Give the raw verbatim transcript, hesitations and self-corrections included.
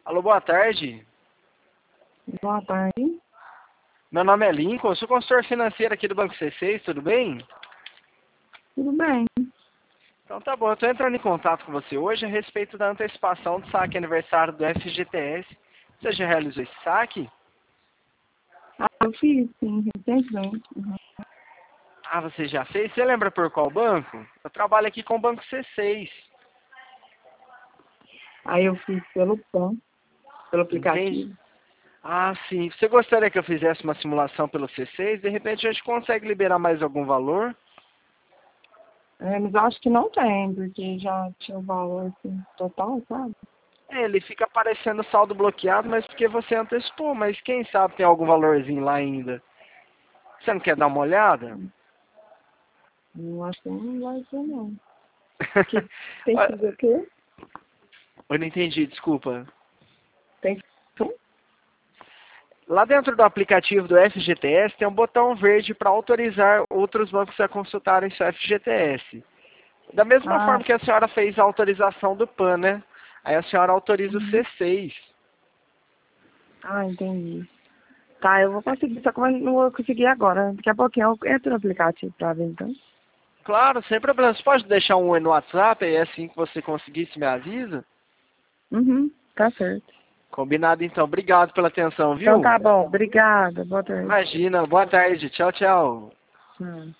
Alô, boa tarde. Boa tarde. Meu nome é Lincoln, eu sou consultor financeiro aqui do Banco C seis, tudo bem? Tudo bem? Então tá bom, eu estou entrando em contato com você hoje a respeito da antecipação do saque aniversário do F G T S. Você já realizou esse saque? Ah, eu fiz, sim, recentemente. Uhum. Ah, você já fez? Você lembra por qual banco? Eu trabalho aqui com o Banco C seis. Aí eu fiz pelo P A N, pelo Entende? aplicativo. Ah, sim. Você gostaria que eu fizesse uma simulação pelo C seis? De repente a gente consegue liberar mais algum valor? É, mas eu acho que não tem, porque já tinha o valor assim, total, sabe? É, ele fica aparecendo saldo bloqueado, mas porque você antecipou, mas quem sabe tem algum valorzinho lá ainda. Você não quer dar uma olhada? Eu acho que não vai ser, não. Que tem que fazer o quê? Eu não entendi, desculpa. Tem que fazer? Lá dentro do aplicativo do F G T S tem um botão verde para autorizar outros bancos a consultarem seu F G T S. Da mesma Ah, forma que a senhora fez a autorização do P A N, né? Aí a senhora autoriza o uhum. C seis. Ah, entendi. Tá, eu vou conseguir, só que eu não vou conseguir agora. Daqui a pouquinho eu entro no aplicativo pra ver, então. Claro, sem problema. Você pode deixar um oi no WhatsApp, aí assim que você conseguir, você me avisa? Uhum, tá certo. Combinado então. Obrigado pela atenção, Então viu? tá bom, obrigada, boa tarde. Imagina. Boa tarde. Tchau, tchau. Hum.